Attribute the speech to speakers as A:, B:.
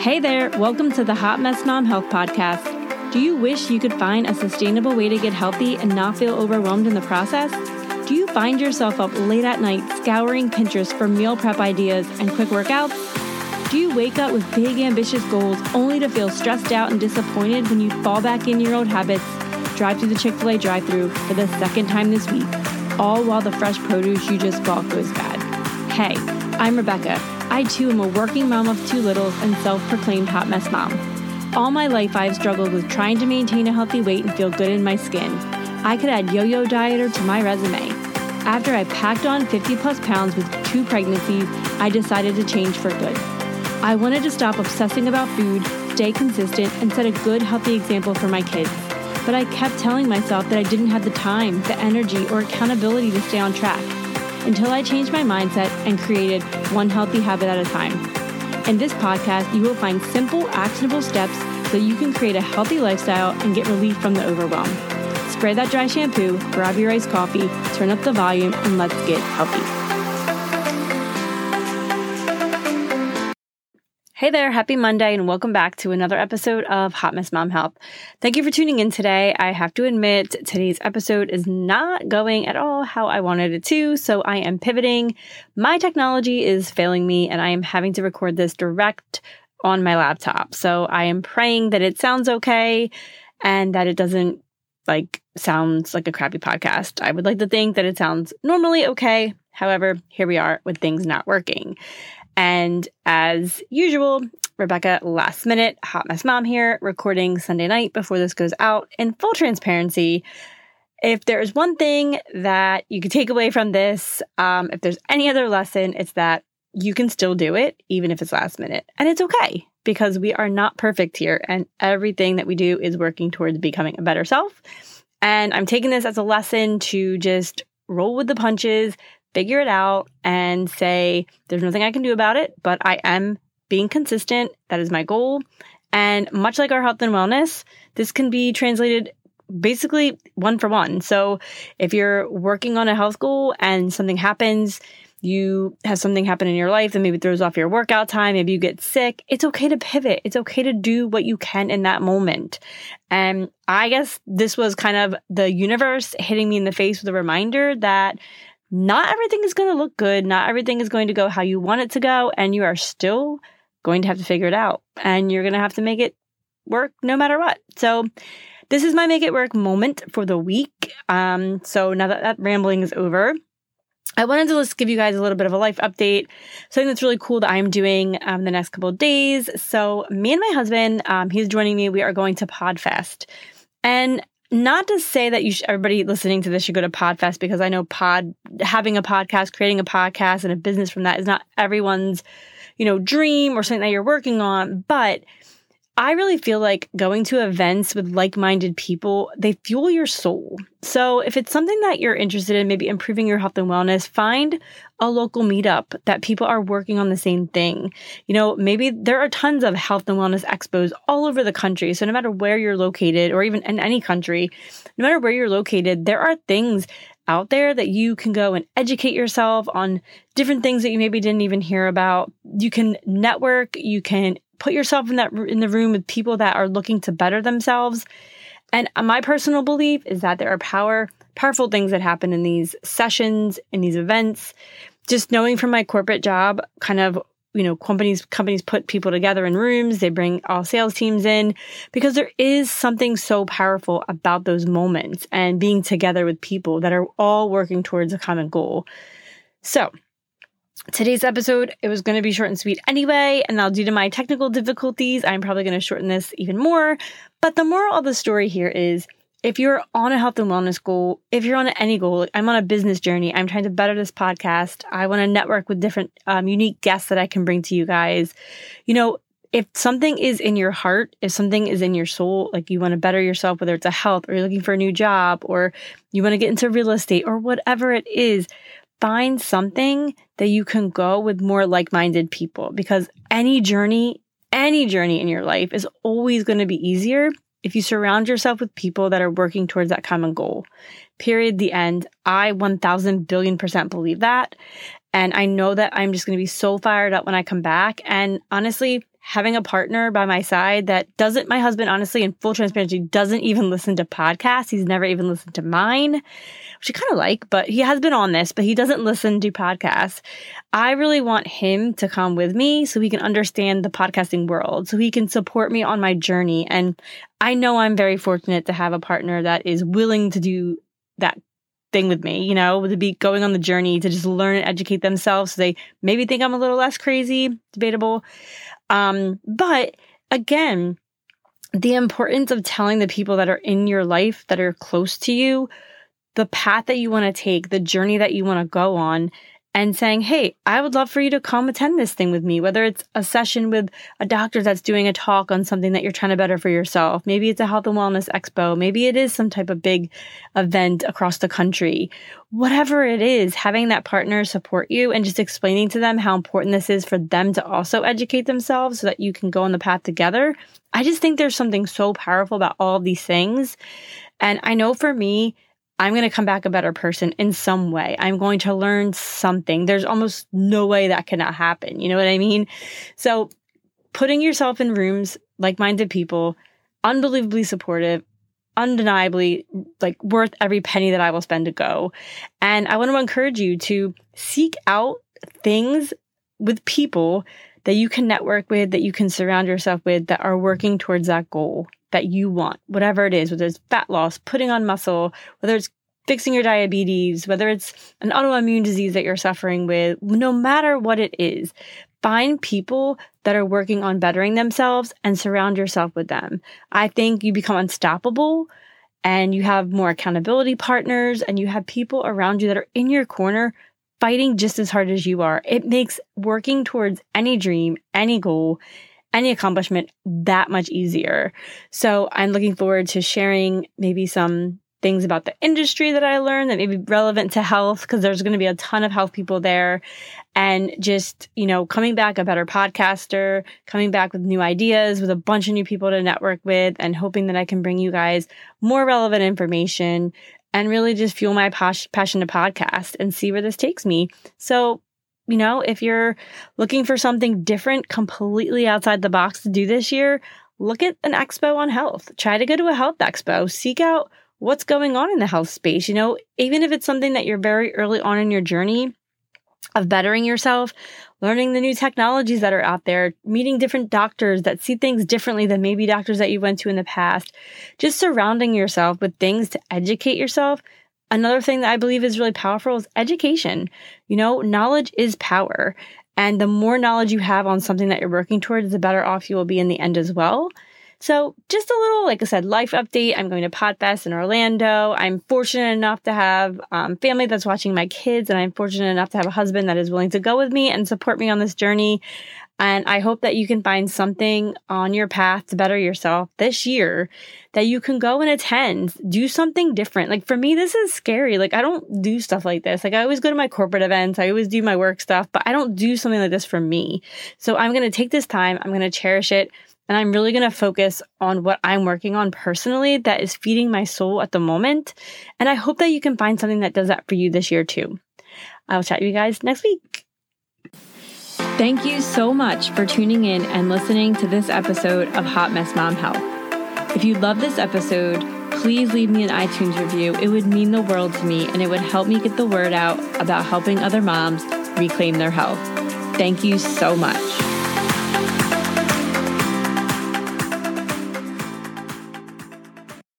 A: Hey there, welcome to the Hot Mess Mom Health Podcast. Do you wish you could find a sustainable way to get healthy and not feel overwhelmed in the process? Do you find yourself up late at night scouring Pinterest for meal prep ideas and quick workouts? Do you wake up with big ambitious goals only to feel stressed out and disappointed when you fall back into your old habits, drive through the Chick-fil-A drive-thru for the second time this week, all while the fresh produce you just bought goes bad? Hey, I'm Rebecca. I too am a working mom of two littles and self-proclaimed hot mess mom. All my life I've struggled with trying to maintain a healthy weight and feel good in my skin. I could add yo-yo dieter to my resume. After I packed on 50 plus pounds with 2 pregnancies, I decided to change for good. I wanted to stop obsessing about food, stay consistent, and set a good, healthy example for my kids. But I kept telling myself that I didn't have the time, the energy, or accountability to stay on track, until I changed my mindset and created one healthy habit at a time. In this podcast, you will find simple, actionable steps so you can create a healthy lifestyle and get relief from the overwhelm. Spray that dry shampoo, grab your iced coffee, turn up the volume, and let's get healthy. Hey there, happy Monday, and welcome back to another episode of Hot Mess Mom Health. Thank you for tuning in today. I have to admit, today's episode is not going at all how I wanted it to, so I am pivoting. My technology is failing me, and I am having to record this direct on my laptop. So I am praying that it sounds okay and that it doesn't sounds like a crappy podcast. I would like to think that it sounds normally okay. However, here we are with things not working. And as usual, Rebecca, last minute, hot mess mom here, recording Sunday night before this goes out. In full transparency, if there's one thing that you could take away from this, if there's any other lesson, it's that you can still do it, even if it's last minute. And it's okay, because we are not perfect here. And everything that we do is working towards becoming a better self. And I'm taking this as a lesson to just roll with the punches, figure it out, and say, there's nothing I can do about it, but I am being consistent. That is my goal. And much like our health and wellness, this can be translated basically one for one. So if you're working on a health goal and something happens, you have something happen in your life that maybe throws off your workout time, maybe you get sick, it's okay to pivot. It's okay to do what you can in that moment. And I guess this was kind of the universe hitting me in the face with a reminder that not everything is going to look good. Not everything is going to go how you want it to go. And you are still going to have to figure it out. And you're going to have to make it work no matter what. So this is my make it work moment for the week. So now that rambling is over, I wanted to just give you guys a little bit of a life update. Something that's really cool that I'm doing the next couple of days. So me and my husband, he's joining me. We are going to PodFest. And not to say that everybody listening to this should go to PodFest, because I know having a podcast, creating a podcast and a business from that is not everyone's, dream or something that you're working on. But I really feel like going to events with like-minded people, they fuel your soul. So if it's something that you're interested in, maybe improving your health and wellness, find a local meetup that people are working on the same thing. Maybe there are tons of health and wellness expos all over the country. So no matter where you're located, or even in any country, no matter where you're located, there are things out there that you can go and educate yourself on, different things that you maybe didn't even hear about. You can network, you can put yourself in the room with people that are looking to better themselves. And my personal belief is that there are powerful things that happen in these sessions, in these events. Just knowing from my corporate job, kind of, companies put people together in rooms, they bring all sales teams in, because there is something so powerful about those moments and being together with people that are all working towards a common goal. So today's episode, it was going to be short and sweet anyway, and now due to my technical difficulties, I'm probably going to shorten this even more. But the moral of the story here is, if you're on a health and wellness goal, if you're on any goal, I'm on a business journey, I'm trying to better this podcast, I want to network with different unique guests that I can bring to you guys. If something is in your heart, if something is in your soul, like you want to better yourself, whether it's a health, or you're looking for a new job, or you want to get into real estate, or whatever it is, find something that you can go with more like-minded people, because any journey in your life is always going to be easier if you surround yourself with people that are working towards that common goal. Period. The end. I 1,000 billion% believe that. And I know that I'm just going to be so fired up when I come back. And honestly, having a partner by my side that doesn't, my husband, honestly, in full transparency, doesn't even listen to podcasts. He's never even listened to mine, which I kind of like, but he has been on this, but he doesn't listen to podcasts. I really want him to come with me so he can understand the podcasting world, so he can support me on my journey. And I know I'm very fortunate to have a partner that is willing to do that thing with me, to be going on the journey to just learn and educate themselves. So they maybe think I'm a little less crazy, debatable. But again, the importance of telling the people that are in your life, that are close to you, the path that you want to take, the journey that you want to go on, and saying, hey, I would love for you to come attend this thing with me, whether it's a session with a doctor that's doing a talk on something that you're trying to better for yourself. Maybe it's a health and wellness expo. Maybe it is some type of big event across the country. Whatever it is, having that partner support you and just explaining to them how important this is for them to also educate themselves so that you can go on the path together. I just think there's something so powerful about all of these things. And I know for me, I'm going to come back a better person in some way. I'm going to learn something. There's almost no way that cannot happen. You know what I mean? So putting yourself in rooms, like-minded people, unbelievably supportive, undeniably worth every penny that I will spend to go. And I want to encourage you to seek out things with people that you can network with, that you can surround yourself with, that are working towards that goal that you want, whatever it is, whether it's fat loss, putting on muscle, whether it's fixing your diabetes, whether it's an autoimmune disease that you're suffering with, no matter what it is, find people that are working on bettering themselves and surround yourself with them. I think you become unstoppable and you have more accountability partners and you have people around you that are in your corner fighting just as hard as you are. It makes working towards any dream, any goal, any accomplishment that much easier. So I'm looking forward to sharing maybe some things about the industry that I learned that may be relevant to health, because there's going to be a ton of health people there. And just, coming back a better podcaster, coming back with new ideas, with a bunch of new people to network with, and hoping that I can bring you guys more relevant information and really just fuel my passion to podcast and see where this takes me. So, if you're looking for something different, completely outside the box to do this year, look at an expo on health. Try to go to a health expo. Seek out what's going on in the health space. Even if it's something that you're very early on in your journey of bettering yourself, learning the new technologies that are out there, meeting different doctors that see things differently than maybe doctors that you went to in the past, just surrounding yourself with things to educate yourself. Another thing that I believe is really powerful is education. Knowledge is power. And the more knowledge you have on something that you're working towards, the better off you will be in the end as well. So just a little, like I said, life update. I'm going to PodFest in Orlando. I'm fortunate enough to have family that's watching my kids, and I'm fortunate enough to have a husband that is willing to go with me and support me on this journey. And I hope that you can find something on your path to better yourself this year that you can go and attend. Do something different. For me, this is scary. I don't do stuff like this. I always go to my corporate events. I always do my work stuff, but I don't do something like this for me. So I'm going to take this time. I'm going to cherish it. And I'm really going to focus on what I'm working on personally that is feeding my soul at the moment. And I hope that you can find something that does that for you this year too. I'll chat to you guys next week. Thank you so much for tuning in and listening to this episode of Hot Mess Mom Health. If you love this episode, please leave me an iTunes review. It would mean the world to me, and it would help me get the word out about helping other moms reclaim their health. Thank you so much.